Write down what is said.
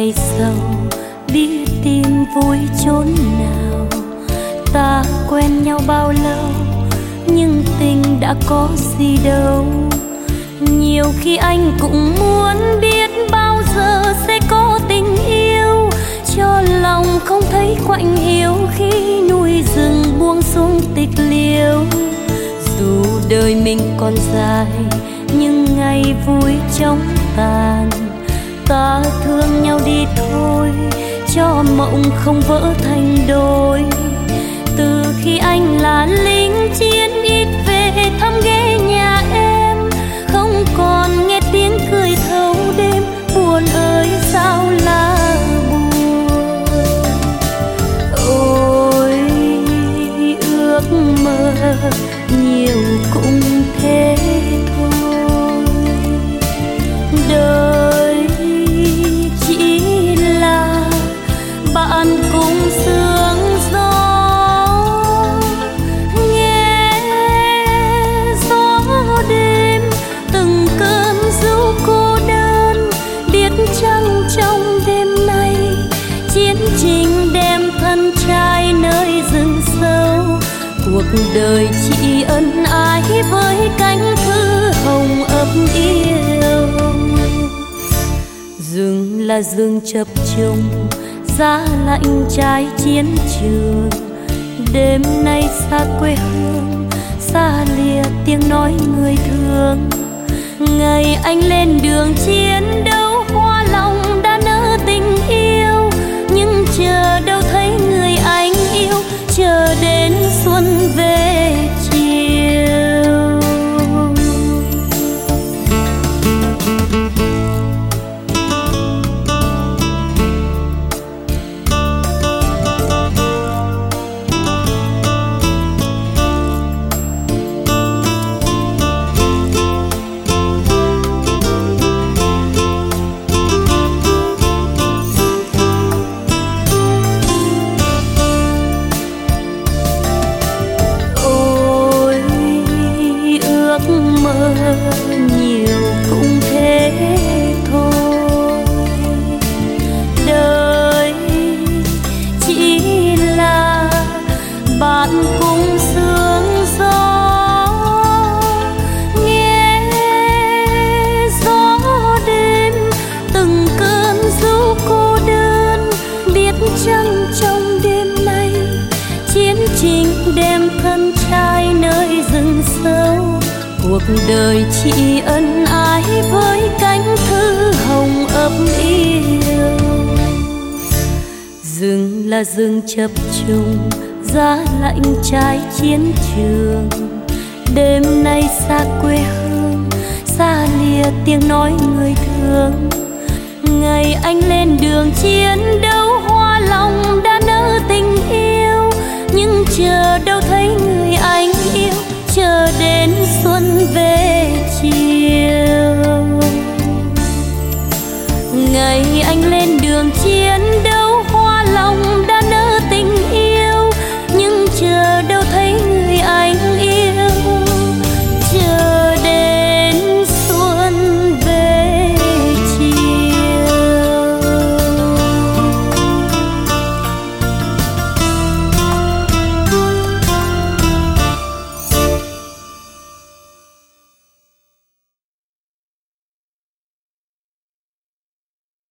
ngày sau biết tìm vui chốn nào. Ta quen nhau bao lâu nhưng tình đã có gì đâu. Nhiều khi anh cũng muốn biết bao giờ sẽ có tình yêu, cho lòng không thấy quạnh hiu khi núi rừng buông xuống tịch liêu. Dù đời mình còn dài nhưng ngày vui chóng tàn, ta thương nhau đi thôi cho mộng không vỡ thành đôi. Từ khi anh là lính chiến ít về thăm ghé nhà em, không còn nghe tiếng cười thâu đêm. Buồn ơi sao là buồn, ôi ước mơ nhiều cũng thế thôi. Đời chỉ là bạn cùng sương gió, nghe gió đêm từng cơn ru cô đơn. Biết chăng trong đêm nay chiến trình đem thân trai nơi rừng sâu. Cuộc đời chỉ ân ái với cánh thư hồng ấp yêu. Rừng là rừng chập trùng, giá lạnh trái chiến trường. Đêm nay xa quê hương, xa lìa tiếng nói người thương. Ngày anh lên đường chiến đấu, hoa lòng đã nở tình yêu. Nhưng chờ đâu thấy người anh yêu, chờ đến xuân về chiều. Nhiều cũng thế thôi. Đời chỉ là bạn cùng sương gió, nghe gió đêm từng cơn ru cô đơn. Biết chăng trong đêm nay chiến trình đem thân trai nơi rừng sâu. Cuộc đời chỉ ân ái với cánh thư hồng ấp yêu. Rừng là rừng chập trùng, giá lạnh trái chiến trường. Đêm nay xa quê hương, xa lìa tiếng nói người thương. Ngày anh lên đường chiến đấu,